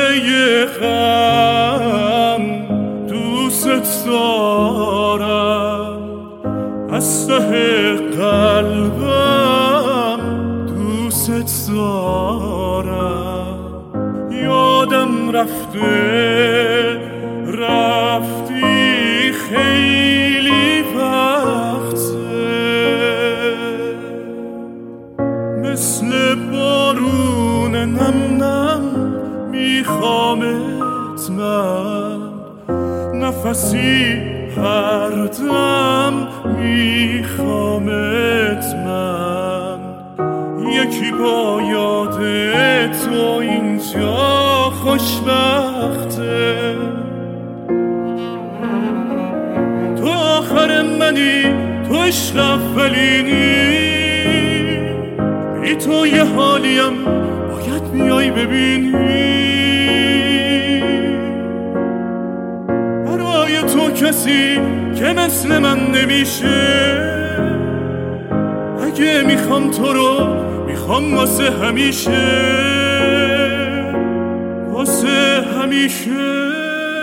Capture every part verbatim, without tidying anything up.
غم دوست دارم، از ته قلبم دوست دارم. یادم رفته رفتی خیلی وقته، مثل بارون نم نم میخوامت من، نفسی هر دم میخوامت من. یکی با یاد تو اینجا خوشبخته، تو آخر منی، تو عشق اولینی، بی تو یه حالیم باید بیای ببینی. برای تو کسی که مثل من نمیشه، اگه میخوام تو رو میخوام واسه همیشه، واسه همیشه.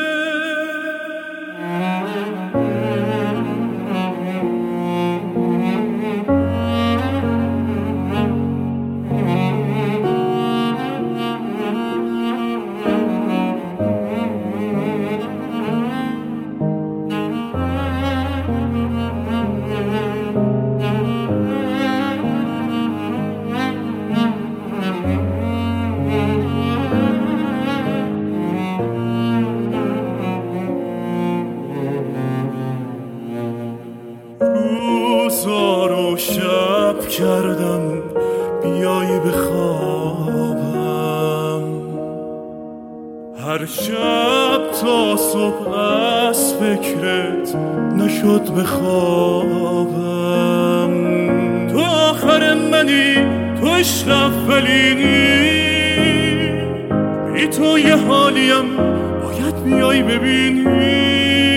روزا رو شب کردم بیای بخوابم، هر شب تا صبح از فکرت نشد بخوابم. تو آخر منی، تو عشق اولینی، بی تو یه حالیم باید بیای ببینی.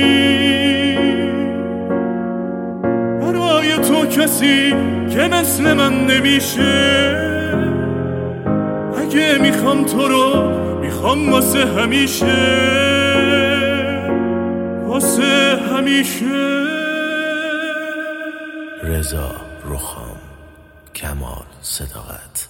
تو کسی که مثل من نمیشه، اگه میخوام تو رو میخوام واسه همیشه، واسه همیشه. رضا رخام، کمال صداقت.